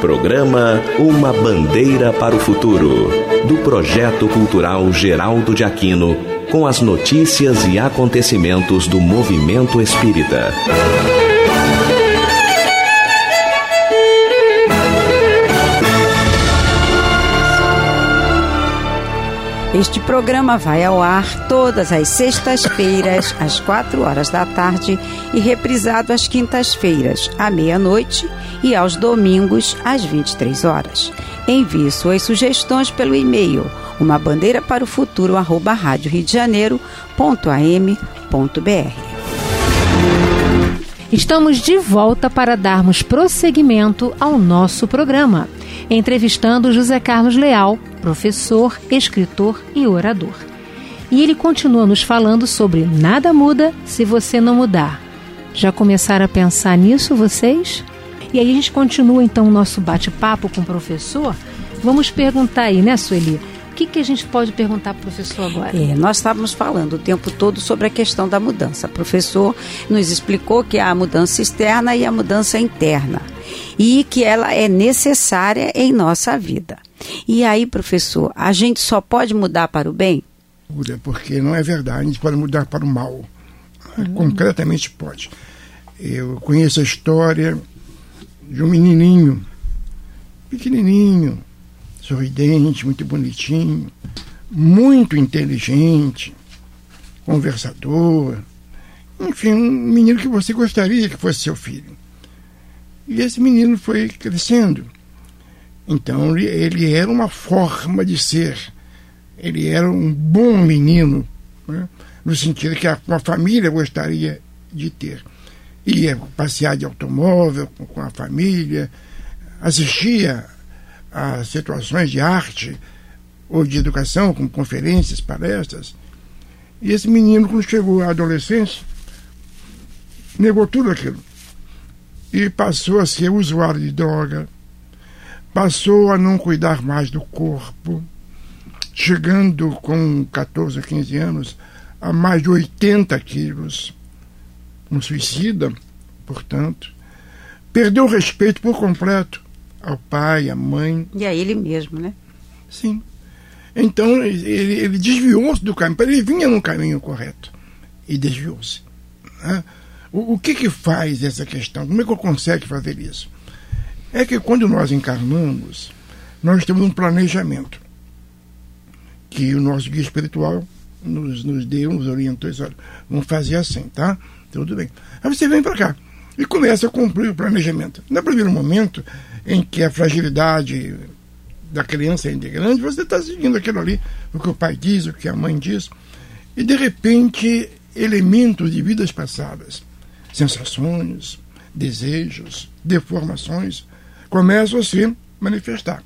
Programa Uma Bandeira para o Futuro, do Projeto Cultural Geraldo de Aquino, com as notícias e acontecimentos do movimento espírita. Este programa vai ao ar todas as sextas-feiras, às 4h e reprisado às quintas-feiras, à meia-noite e aos domingos, às 23h. Envie suas sugestões pelo e-mail umabandeiraparofuturo@radioriodejaneiro.am.br. Estamos de volta para darmos prosseguimento ao nosso programa, entrevistando José Carlos Leal, professor, escritor e orador. E ele continua nos falando sobre nada muda se você não mudar. Já começaram a pensar nisso, vocês? E aí a gente continua então o nosso bate-papo com o professor. Vamos perguntar aí, né, Sueli? O que a gente pode perguntar para o professor agora? Nós estávamos falando o tempo todo sobre a questão da mudança. O professor nos explicou que há a mudança externa e a mudança interna. E que ela é necessária em nossa vida. E aí, professor, a gente só pode mudar para o bem? Porque não é verdade, a gente pode mudar para o mal. Concretamente pode. Eu conheço a história de um menininho, pequenininho, sorridente, muito bonitinho, muito inteligente, conversador, enfim, um menino que você gostaria que fosse seu filho. E esse menino foi crescendo. Então ele era uma forma de ser, ele era um bom menino, né? No sentido que uma família gostaria de ter. Ia passear de automóvel com a família, assistia a situações de arte ou de educação, como conferências, palestras. E esse menino, quando chegou à adolescência, negou tudo aquilo. E passou a ser usuário de droga, passou a não cuidar mais do corpo, chegando com 14 ou 15 anos a mais de 80 quilos, um suicida, portanto. Perdeu o respeito por completo ao pai, à mãe. E a ele mesmo, né? Sim. Então ele desviou-se do caminho, ele vinha no caminho correto e desviou-se, né? O que faz essa questão? Como é que eu consigo fazer isso? É que quando nós encarnamos, nós temos um planejamento que o nosso guia espiritual nos deu, nos orientou, olha, vamos fazer assim, tá? Tudo bem. Aí você vem para cá e começa a cumprir o planejamento. No primeiro momento em que a fragilidade da criança ainda é grande, você está seguindo aquilo ali, o que o pai diz, o que a mãe diz, e de repente elementos de vidas passadas, sensações, desejos, deformações, começam a se manifestar.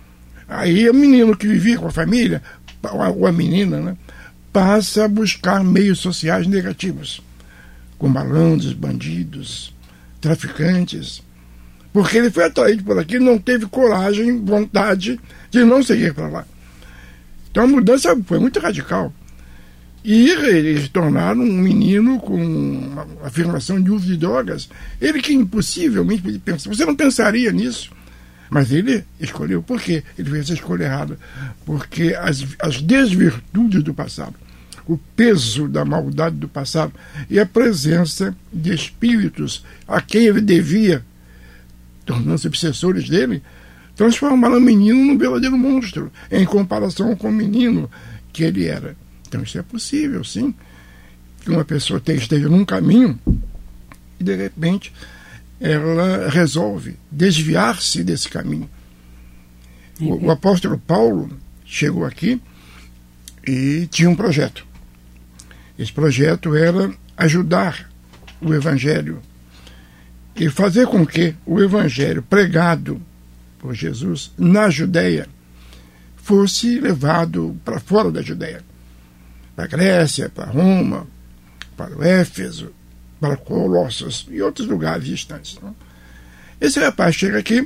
Aí o menino que vivia com a família, ou a menina, né, passa a buscar meios sociais negativos, com malandros, bandidos, traficantes, porque ele foi atraído por aquilo, não teve coragem, vontade de não seguir para lá. Então a mudança foi muito radical. E eles tornaram um menino com uma afirmação de uso de drogas. Ele que impossivelmente podia pensar. Você não pensaria nisso. Mas ele escolheu. Por quê? Ele fez essa escolha errada. Porque as desvirtudes do passado, o peso da maldade do passado e a presença de espíritos a quem ele devia, tornando-se obsessores dele, transformaram o menino num verdadeiro monstro, em comparação com o menino que ele era. Então isso é possível, sim, que uma pessoa esteja num caminho e de repente ela resolve desviar-se desse caminho. O apóstolo Paulo chegou aqui e tinha um projeto. Esse projeto era ajudar o Evangelho e fazer com que o Evangelho pregado por Jesus na Judéia fosse levado para fora da Judéia, para a Grécia, para Roma, para o Éfeso, para Colossos e outros lugares distantes. Esse rapaz chega aqui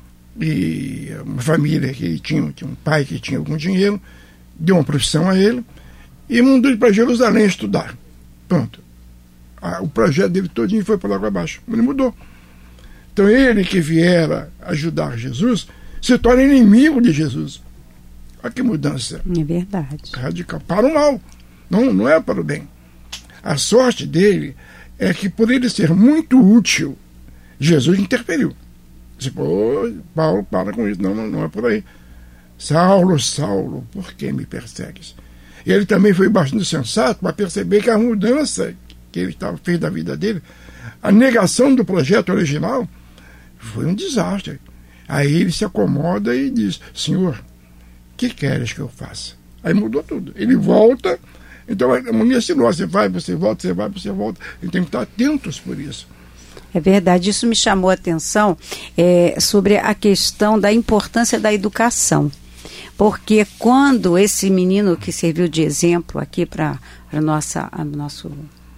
e uma família que tinha um pai que tinha algum dinheiro, deu uma profissão a ele e mandou ele para Jerusalém estudar. Pronto. O projeto dele todinho foi por água abaixo. Ele mudou. Então ele que viera ajudar Jesus se torna inimigo de Jesus. Olha que mudança. É verdade. Radical. Para o mal. Não é para o bem. A sorte dele é que, por ele ser muito útil, Jesus interferiu. Disse, pô, Paulo, para com isso. Não é por aí. Saulo, Saulo, por que me persegues? E ele também foi bastante sensato para perceber que a mudança que ele fez da vida dele, a negação do projeto original, foi um desastre. Aí ele se acomoda e diz, Senhor, o que queres que eu faça? Aí mudou tudo. Ele volta, então a mulher se você vai, você volta, você vai, você volta. Ele tem que estar atentos por isso. É verdade, isso me chamou a atenção sobre a questão da importância da educação. Porque quando esse menino que serviu de exemplo aqui para o nosso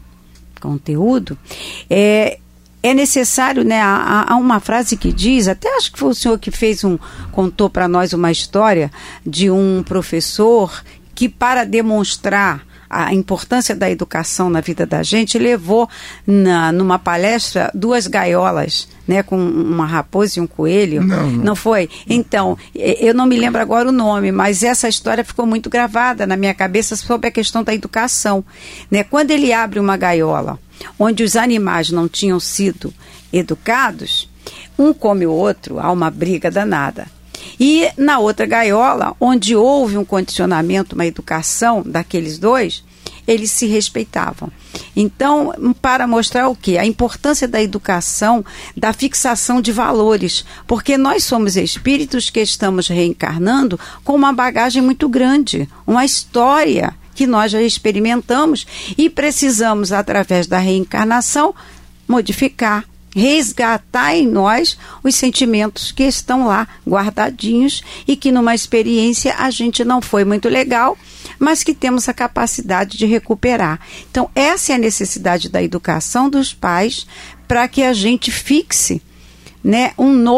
conteúdo, é necessário, né? Há uma frase que diz, até acho que foi o senhor que contou para nós uma história de um professor que, para demonstrar a importância da educação na vida da gente, levou numa palestra 2 gaiolas, né, com uma raposa e um coelho. Não foi? Então, eu não me lembro agora o nome, mas essa história ficou muito gravada na minha cabeça sobre a questão da educação, né? Quando ele abre uma gaiola onde os animais não tinham sido educados, um come o outro, há uma briga danada. E na outra gaiola, onde houve um condicionamento, uma educação daqueles 2, eles se respeitavam. Então, para mostrar o quê? A importância da educação, da fixação de valores, porque nós somos espíritos que estamos reencarnando com uma bagagem muito grande, uma história que nós já experimentamos e precisamos, através da reencarnação, modificar, resgatar em nós os sentimentos que estão lá guardadinhos e que numa experiência a gente não foi muito legal, mas que temos a capacidade de recuperar. Então, essa é a necessidade da educação dos pais para que a gente fixe, né,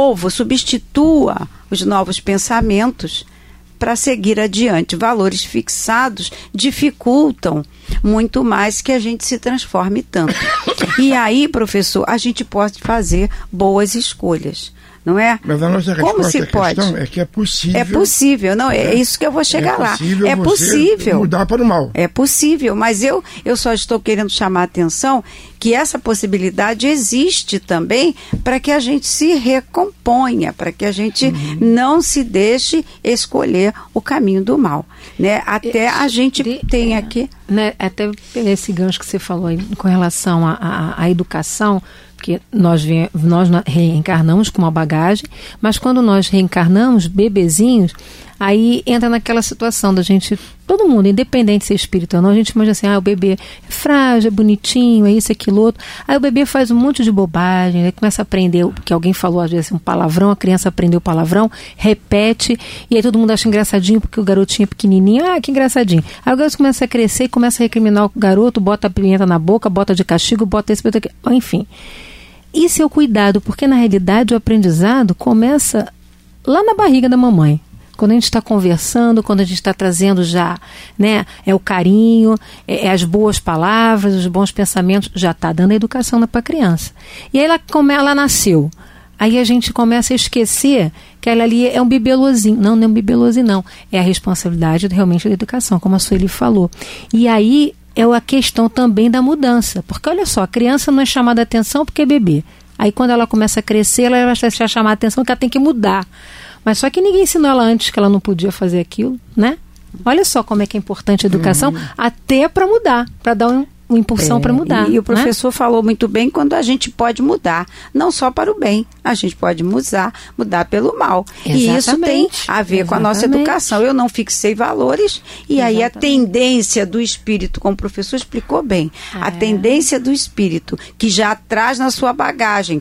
substitua os novos pensamentos para seguir adiante. Valores fixados dificultam muito mais que a gente se transforme tanto. E aí, professor, a gente pode fazer boas escolhas, não é? Mas a nossa resposta à questão é que é possível. É possível, não, é isso que eu vou chegar lá. É possível mudar para o mal. É possível, mas eu só estou querendo chamar a atenção que essa possibilidade existe também para que a gente se recomponha, para que a gente não se deixe escolher o caminho do mal, né? Até a gente tem aqui... Né, até esse gancho que você falou aí, com relação à educação, porque nós reencarnamos com uma bagagem, mas quando nós reencarnamos bebezinhos, aí entra naquela situação da gente, todo mundo, independente de ser espírita ou não, a gente imagina assim, o bebê é frágil, é bonitinho, é isso, aquilo, outro. Aí o bebê faz um monte de bobagem, ele começa a aprender, que alguém falou às vezes um palavrão, a criança aprendeu o palavrão, repete, e aí todo mundo acha engraçadinho porque o garotinho é pequenininho, que engraçadinho. Aí o garoto começa a crescer e começa a recriminar o garoto, bota a pimenta na boca, bota de castigo, bota esse, bota aquilo, enfim. Isso é o cuidado, porque na realidade o aprendizado começa lá na barriga da mamãe. Quando a gente está conversando, quando a gente está trazendo já, né, o carinho, as boas palavras, os bons pensamentos, já está dando a educação para a criança. E aí ela nasceu. Aí a gente começa a esquecer que ela ali é um bibelozinho. Não é um bibelozinho, não. É a responsabilidade realmente da educação, como a Sueli falou. E aí é a questão também da mudança. Porque olha só, a criança não é chamada a atenção porque é bebê. Aí quando ela começa a crescer, ela vai se chamar a atenção que ela tem que mudar. Mas só que ninguém ensinou ela antes que ela não podia fazer aquilo, né? Olha só como é que é importante a educação, até para mudar, para dar uma impulsão para mudar. E o professor falou muito bem quando a gente pode mudar, não só para o bem, a gente pode mudar pelo mal. Exatamente. E isso tem a ver com a nossa educação. Eu não fixei valores e aí a tendência do espírito, como o professor explicou bem, a tendência do espírito, que já traz na sua bagagem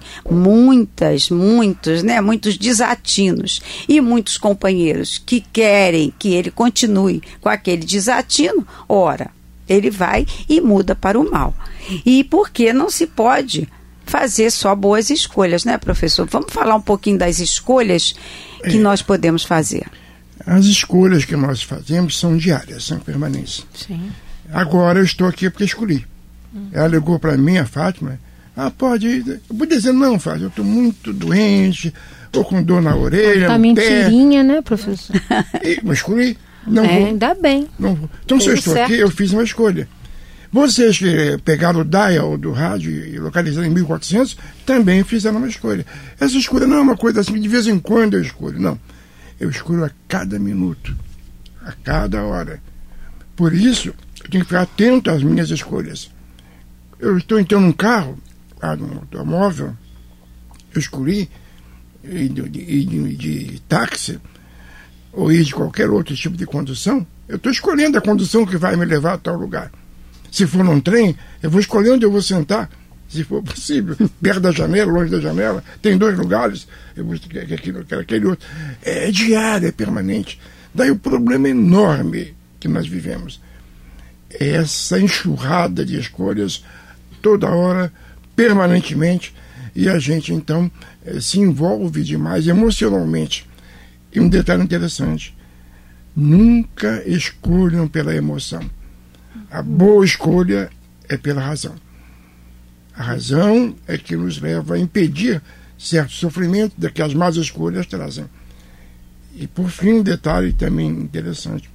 muitos desatinos e muitos companheiros que querem que ele continue com aquele desatino, ora, ele vai e muda para o mal. E porque não se pode fazer só boas escolhas, né, professor? Vamos falar um pouquinho das escolhas que nós podemos fazer. As escolhas que nós fazemos são diárias, são permanentes. Sim. Agora eu estou aqui porque escolhi. Ela ligou para mim, a Fátima, Pode ir. Eu vou dizer, não, Fábio, eu estou muito doente, ou com dor na orelha, tá mentirinha, né, professor? Mas escolhi. Não vou. Ainda bem. Não vou. Então, se eu estou aqui, eu fiz uma escolha. Vocês que pegaram o dial do rádio e localizaram em 1400, também fizeram uma escolha. Essa escolha não é uma coisa assim, de vez em quando eu escolho, não. Eu escolho a cada minuto, a cada hora. Por isso, eu tenho que ficar atento às minhas escolhas. Eu estou entrando num carro, num automóvel, eu escolhi ir de táxi ou ir de qualquer outro tipo de condução. Eu estou escolhendo a condução que vai me levar a tal lugar. Se for num trem, eu vou escolher onde eu vou sentar, se for possível, perto da janela, longe da janela. Tem 2 lugares, eu vou quero aquele outro. É diário, é permanente. Daí o problema enorme que nós vivemos é essa enxurrada de escolhas toda hora, permanentemente, e a gente então se envolve demais emocionalmente. E um detalhe interessante: nunca escolham pela emoção. A boa escolha é pela razão. A razão é que nos leva a impedir certo sofrimento que as más escolhas trazem. E por fim, um detalhe também interessante: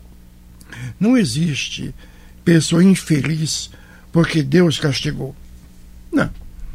não existe pessoa infeliz porque Deus castigou. Não.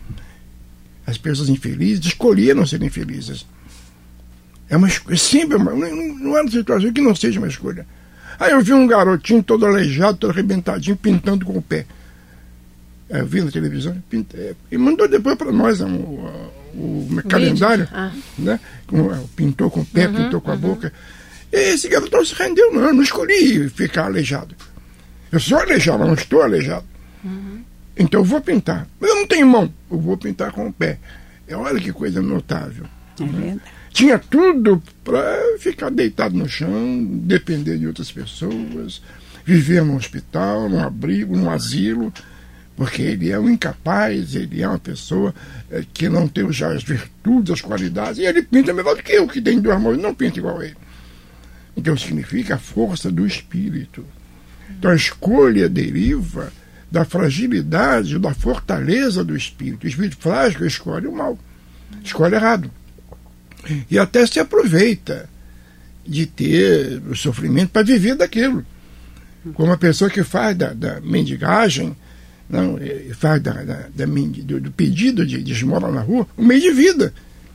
As pessoas infelizes escolheram ser infelizes. É uma escolha, sempre não é uma situação que não seja uma escolha. Aí eu vi um garotinho todo aleijado, todo arrebentadinho, pintando com o pé. Eu vi na televisão, e mandou depois para nós o calendário, né? Pintou com o pé, pintou com a boca. E esse garoto não se rendeu, não escolhi ficar aleijado. Eu sou aleijado, não estou aleijado. Então eu vou pintar. Mas eu não tenho mão, eu vou pintar com o pé. Olha que coisa notável. É verdade. Tinha tudo para ficar deitado no chão, depender de outras pessoas, viver num hospital, num abrigo, num asilo, porque ele é um incapaz, ele é uma pessoa que não tem já as virtudes, as qualidades, e ele pinta melhor do que eu, que tem 2 mãos, não pinta igual a ele. Então significa a força do espírito. Então a escolha deriva da fragilidade, da fortaleza do espírito. O espírito frágil escolhe o mal, escolhe errado. E até se aproveita de ter o sofrimento para viver daquilo. Como a pessoa que faz da mendigagem, não, faz do pedido de esmola na rua, um meio de vida.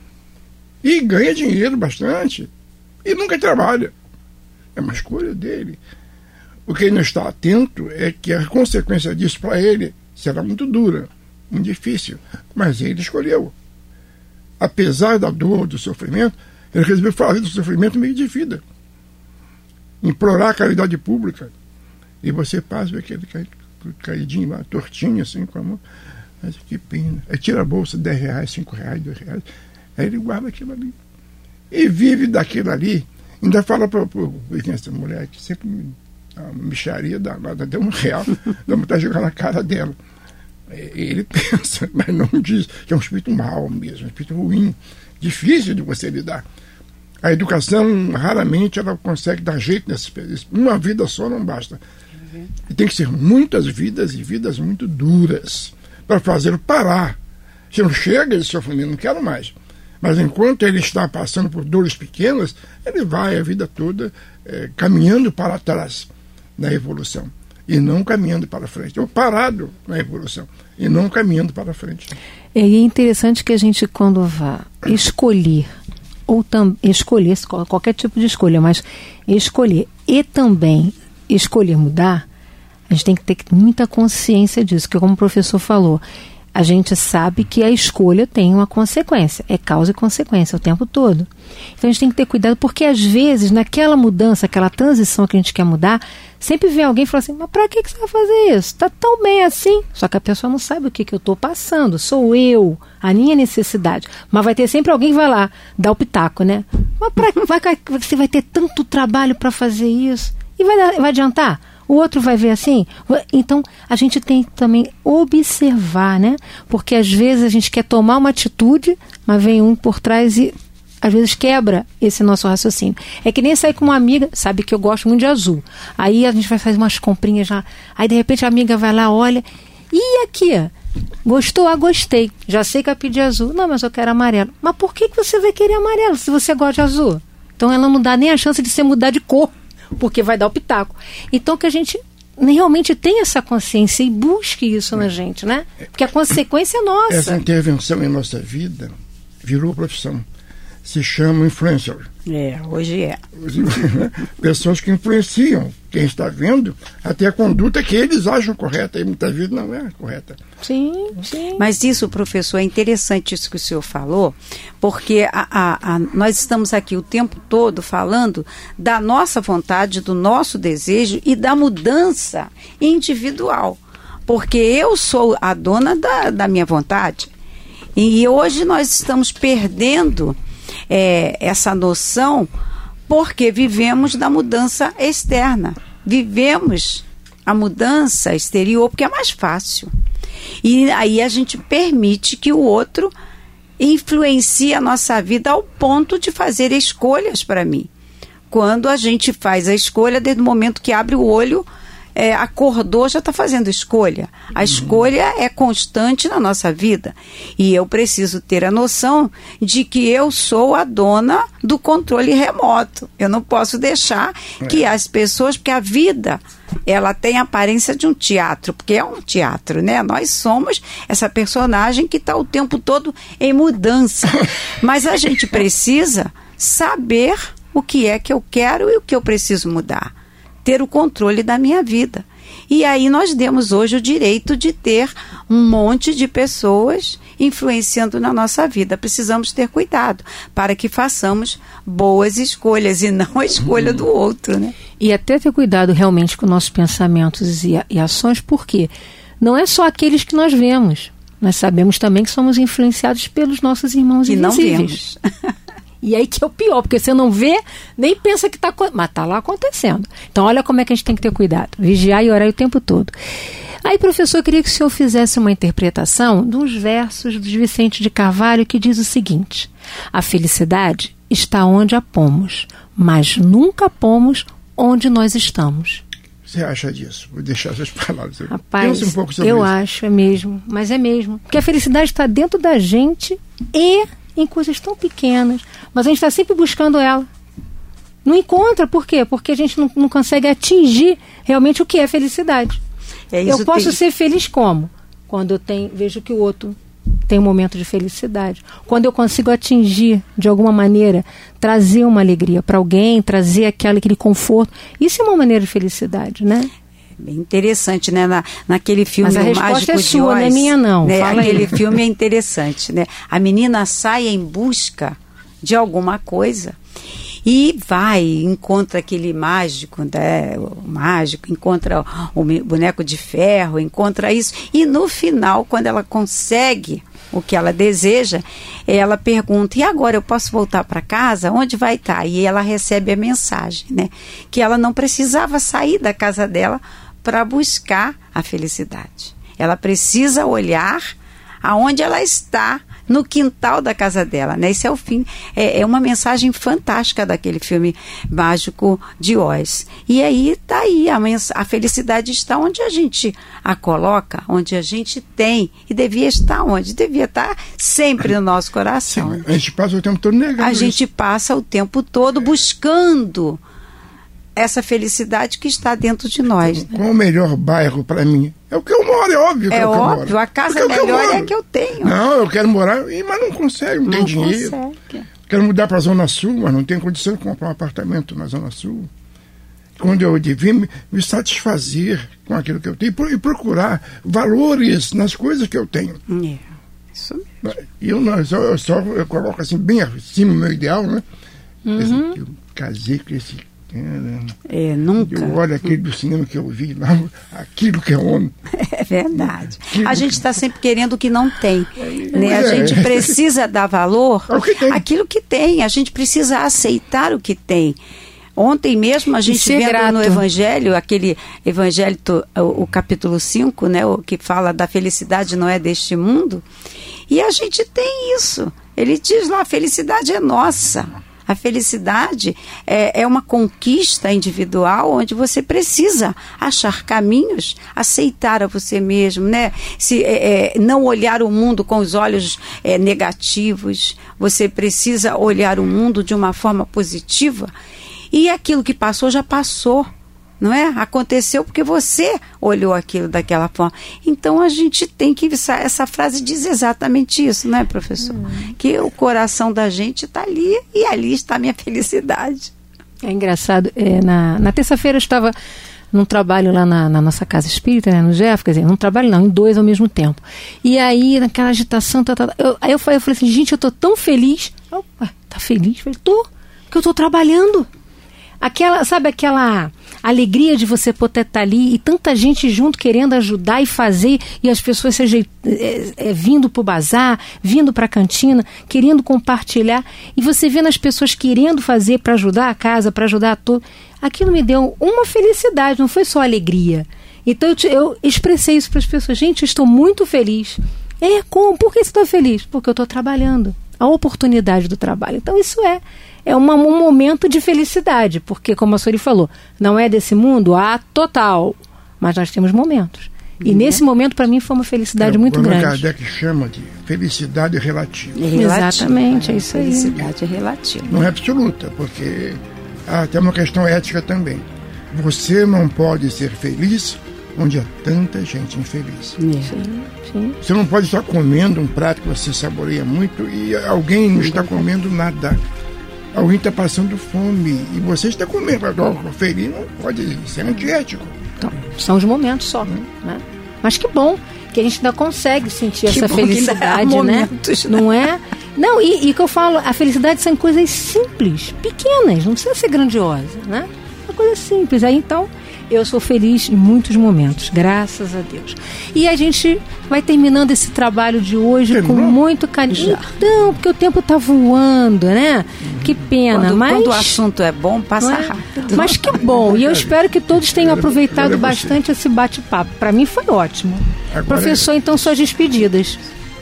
E ganha dinheiro bastante. E nunca trabalha. É uma escolha dele. O que ele não está atento é que a consequência disso para ele será muito dura, muito difícil. Mas ele escolheu. Apesar da dor, do sofrimento, ele resolveu fazer do sofrimento meio de vida. Implorar a caridade pública. E você passa vê aquele caidinho lá, tortinho assim com a mão. Mas que pena. Aí tira a bolsa, R$10, R$5, R$2. Aí ele guarda aquilo ali. E vive daquilo ali. Ainda fala para essa mulher que sempre uma mixaria danada, deu R$1, dá vontade de jogar na cara dela. Ele pensa, mas não diz que é um espírito mau mesmo, um espírito ruim, difícil de você lidar. A educação, raramente, ela consegue dar jeito nessas pessoas. Uma vida só não basta. E tem que ser muitas vidas e vidas muito duras para fazê-lo parar. Se não chega esse sofrimento, não quero mais. Mas enquanto ele está passando por dores pequenas, ele vai a vida toda caminhando para trás na evolução. E não caminhando para frente. Ou parado na evolução. E não caminhando para frente. E é interessante que a gente, quando vá escolher, ou escolher, qualquer tipo de escolha, mas escolher e também escolher mudar, a gente tem que ter muita consciência disso, que como o professor falou, a gente sabe que a escolha tem uma consequência, é causa e consequência o tempo todo. Então a gente tem que ter cuidado, porque às vezes naquela mudança, aquela transição que a gente quer mudar, sempre vem alguém e fala assim, mas para que você vai fazer isso? Está tão bem assim. Só que a pessoa não sabe o que eu estou passando, sou eu, a minha necessidade. Mas vai ter sempre alguém que vai lá, dar o pitaco, né? Mas você vai ter tanto trabalho para fazer isso? E vai adiantar? O outro vai ver assim? Então, a gente tem que também observar, né? Porque às vezes a gente quer tomar uma atitude, mas vem um por trás e às vezes quebra esse nosso raciocínio. É que nem sair com uma amiga, sabe que eu gosto muito de azul. Aí a gente vai fazer umas comprinhas lá, aí de repente a amiga vai lá, olha, e aqui? Gostou? Ah, gostei. Já sei que eu pedi azul. Não, mas eu quero amarelo. Mas por que você vai querer amarelo se você gosta de azul? Então ela não dá nem a chance de você mudar de cor, porque vai dar o pitaco. Então que a gente realmente tenha essa consciência e busque isso na gente, né? Porque a consequência é nossa. Essa intervenção em nossa vida virou profissão. Se chama influencer. Hoje é. Pessoas que influenciam quem está vendo até a conduta que eles acham correta, e muitas vezes não é correta. Sim, sim. Mas isso, professor, é interessante isso que o senhor falou, porque nós estamos aqui o tempo todo falando da nossa vontade, do nosso desejo e da mudança individual. Porque eu sou a dona da minha vontade. E hoje nós estamos perdendo essa noção porque vivemos da mudança externa. Vivemos a mudança exterior porque é mais fácil. E aí a gente permite que o outro influencie a nossa vida ao ponto de fazer escolhas para mim. Quando a gente faz a escolha, desde o momento que abre o olho, acordou, já está fazendo escolha. A escolha é constante na nossa vida. E eu preciso ter a noção de que eu sou a dona do controle remoto. Eu não posso deixar que as pessoas... Porque a vida, ela tem a aparência de um teatro, porque é um teatro, né? Nós somos essa personagem que está o tempo todo em mudança. Mas a gente precisa saber o que é que eu quero e o que eu preciso mudar. Ter o controle da minha vida. E aí nós demos hoje o direito de ter um monte de pessoas influenciando na nossa vida. Precisamos ter cuidado para que façamos boas escolhas e não a escolha do outro, né? E até ter cuidado realmente com nossos pensamentos e ações, porque não é só aqueles que nós vemos. Nós sabemos também que somos influenciados pelos nossos irmãos invisíveis. Não vemos. E aí que é o pior, porque você não vê, nem pensa que está... Mas está lá acontecendo. Então, olha como é que a gente tem que ter cuidado. Vigiar e orar o tempo todo. Aí, professor, eu queria que o senhor fizesse uma interpretação de uns versos de Vicente de Carvalho que diz o seguinte: a felicidade está onde a pomos, mas nunca pomos onde nós estamos. Você acha disso? Vou deixar essas palavras. Rapaz, pensa um pouco sobre eu isso. acho, é mesmo. Mas é mesmo. Porque a felicidade está dentro da gente e em coisas tão pequenas, mas a gente está sempre buscando ela. Não encontra, por quê? Porque a gente não consegue atingir realmente o que é felicidade. Eu posso ser feliz como? Quando eu vejo que o outro tem um momento de felicidade. Quando eu consigo atingir, de alguma maneira, trazer uma alegria para alguém, trazer aquele conforto. Isso é uma maneira de felicidade, né? Bem interessante, né? Naquele filme Mas a resposta Mágico é sua, de Oz, não é minha não. Né? Fala Aquele aí. filme é interessante, né? A menina sai em busca de alguma coisa e encontra aquele mágico, né? O mágico, encontra o boneco de ferro, encontra isso. E no final, quando ela consegue o que ela deseja, ela pergunta: e agora eu posso voltar para casa? Onde vai estar? E ela recebe a mensagem, né? Que ela não precisava sair da casa dela para buscar a felicidade. Ela precisa olhar aonde ela está, no quintal da casa dela, né? Esse é o fim. É uma mensagem fantástica daquele filme Mágico de Oz. E aí está aí, a felicidade está onde a gente a coloca, onde a gente tem. E devia estar onde? Devia estar sempre no nosso coração. Sim, a gente passa o tempo todo negando A isso. gente passa o tempo todo buscando essa felicidade que está dentro de nós. Qual o melhor bairro para mim? É o que eu moro, é óbvio que É eu óbvio, moro. a casa Porque melhor é a que eu tenho. Não, eu quero morar, mas não consegue, não tem dinheiro. Consegue. Quero mudar para a Zona Sul, mas não tenho condição de comprar um apartamento na Zona Sul. Quando eu devia me satisfazer com aquilo que eu tenho e procurar valores nas coisas que eu tenho. Isso mesmo. E eu coloco assim bem acima o meu ideal, né? Eu casei com esse cara. Nunca. Eu olho aquele do cinema que eu vi lá, aquilo que é homem. É verdade. A gente está sempre querendo o que não tem. Né? A gente precisa dar valor àquilo que tem. A gente precisa aceitar o que tem. Ontem mesmo a gente vendo no Evangelho, aquele Evangelho, o capítulo 5, né, o que fala da felicidade não é deste mundo, e a gente tem isso. Ele diz lá: a felicidade é nossa. A felicidade é uma conquista individual onde você precisa achar caminhos, aceitar a você mesmo, né? Não olhar o mundo com os olhos negativos. Você precisa olhar o mundo de uma forma positiva. E aquilo que passou, já passou. Não é? Aconteceu porque você olhou aquilo daquela forma. Então a gente tem que... Essa frase diz exatamente isso, não é, professor? Que o coração da gente está ali e ali está a minha felicidade. É engraçado. Na terça-feira eu estava num trabalho lá na nossa casa espírita, né, no Jeff, quer dizer, num trabalho não, em 2 ao mesmo tempo. E aí, naquela agitação, aí eu falei assim, gente, eu estou tão feliz. Tá feliz? Eu falei, tô, porque eu estou trabalhando. Sabe aquela alegria de você poder estar ali e tanta gente junto querendo ajudar e fazer, e as pessoas vindo para o bazar, vindo para a cantina, querendo compartilhar, e você vendo as pessoas querendo fazer para ajudar a casa, para ajudar a todo. Aquilo me deu uma felicidade, não foi só alegria. Então eu expressei isso para as pessoas. Gente, eu estou muito feliz. Como? Por que você está feliz? Porque eu estou trabalhando. A oportunidade do trabalho. Então isso é um momento de felicidade, porque, como a Sori falou, não é desse mundo total, mas nós temos momentos. E nesse momento, para mim, foi uma felicidade muito grande. Kardec chama de felicidade relativa. Exatamente, é isso aí. Felicidade relativa. Não é absoluta, porque tem uma questão ética também. Você não pode ser feliz onde há tanta gente infeliz. Sim. Você não pode estar comendo um prato que você saboreia muito e alguém não está comendo nada. Alguém está passando fome e você está comendo. Feliz não pode ser antiético. Então, são os momentos só. Né? Mas que bom que a gente ainda consegue sentir essa felicidade, né? Não é? Não, e que eu falo, a felicidade são coisas simples, pequenas, não precisa ser grandiosa, né? Uma coisa simples. Aí então, eu sou feliz em muitos momentos, graças a Deus. E a gente vai terminando esse trabalho de hoje com muito carinho. Então, porque o tempo está voando, né? Que pena. Quando o assunto é bom, passa rápido. Mas que bom. E eu espero que todos tenham aproveitado bastante esse bate-papo. Para mim foi ótimo. Professor, então, suas despedidas.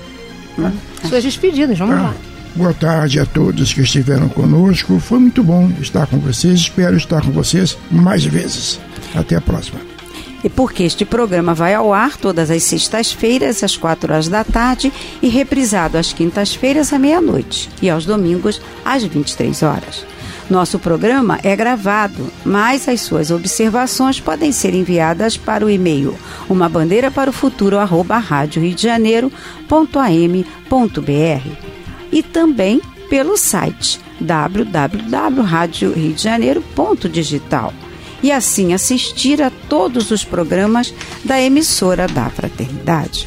Suas despedidas, vamos lá. Boa tarde a todos que estiveram conosco. Foi muito bom estar com vocês. Espero estar com vocês mais vezes. Até a próxima. E porque este programa vai ao ar todas as sextas-feiras, às 4 da tarde, e reprisado às quintas-feiras, à meia-noite, e aos domingos, às 23 horas. Nosso programa é gravado, mas as suas observações podem ser enviadas para o e-mail umabandeira-para-o-futuro@radioriodejaneiro.am.br e também pelo site www.radioriodejaneiro.digital. E assim assistir a todos os programas da emissora da Fraternidade.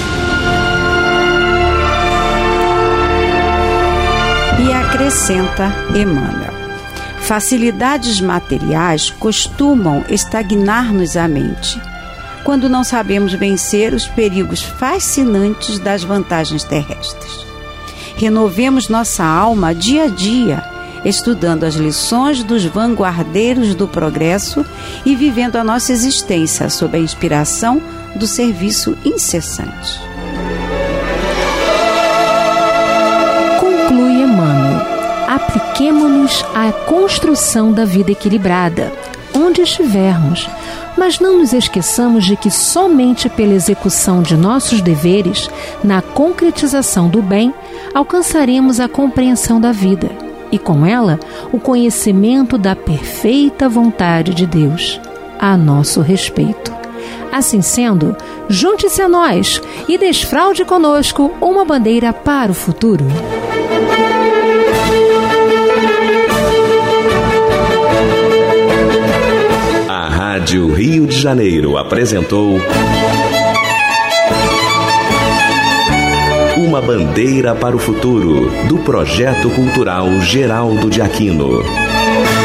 E acrescenta Emmanuel: facilidades materiais costumam estagnar-nos a mente, quando não sabemos vencer os perigos fascinantes das vantagens terrestres. Renovemos nossa alma dia a dia, estudando as lições dos vanguardeiros do progresso e vivendo a nossa existência sob a inspiração do serviço incessante. Conclui Emmanuel: apliquemo-nos à construção da vida equilibrada, onde estivermos, mas não nos esqueçamos de que somente pela execução de nossos deveres, na concretização do bem, alcançaremos a compreensão da vida e, com ela, o conhecimento da perfeita vontade de Deus a nosso respeito. Assim sendo, junte-se a nós e desfraude conosco uma bandeira para o futuro. A Rádio Rio de Janeiro apresentou Uma Bandeira para o Futuro, do Projeto Cultural Geraldo de Aquino.